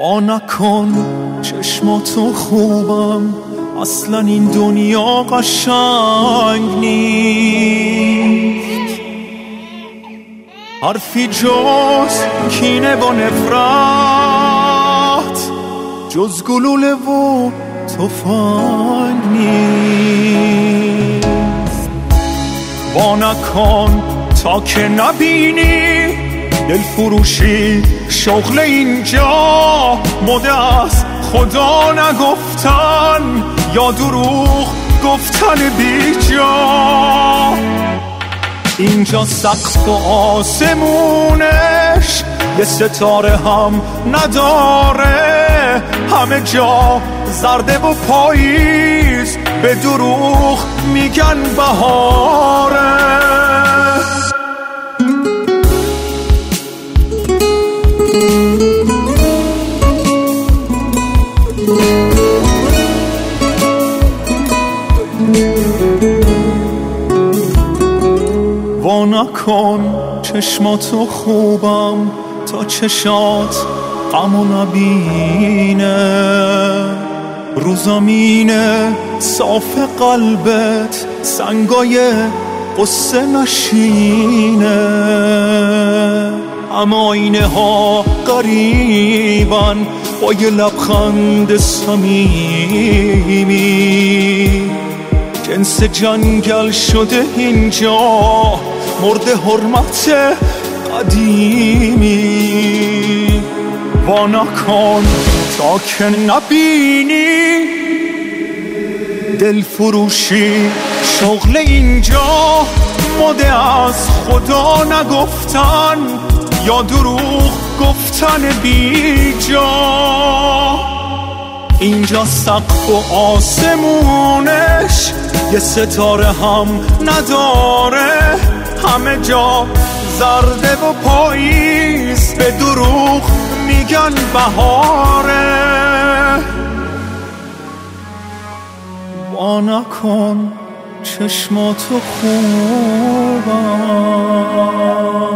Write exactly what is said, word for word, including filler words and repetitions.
وا نکن چشماتو خوبم، اصلا این دنیا قشنگ نیست. حرفی جز کینه و نفرت، جز گلوله و تفنگ نیست. وا نکن تا که نبینی دل فروشی شغل اینجا، مده از خدا نگفتن یا دروغ گفتن بی جا. اینجا سقف و آسمونش یه ستاره هم نداره، همه جا زرده و پاییز به دروغ میگن بهاره. وا نکن چشماتو خوبم تا چشات غمو نبینه، رو زمینه صاف قلبت سنگای قصه نشینه. اما اینه ها قریبن با یه لبخند صمیمی، جنس جنگل شده اینجا مرد حرمت قدیمی. وا نکن تا که نبینی دل فروشی شغل اینجا، مده از خدا نگفتن یا دروغ گفتن بی جا. اینجا سقف و آسمونش یه ستاره هم نداره، همه جا زرده و پاییز به دروغ میگن بهاره. وا نکن چشماتو خوبم.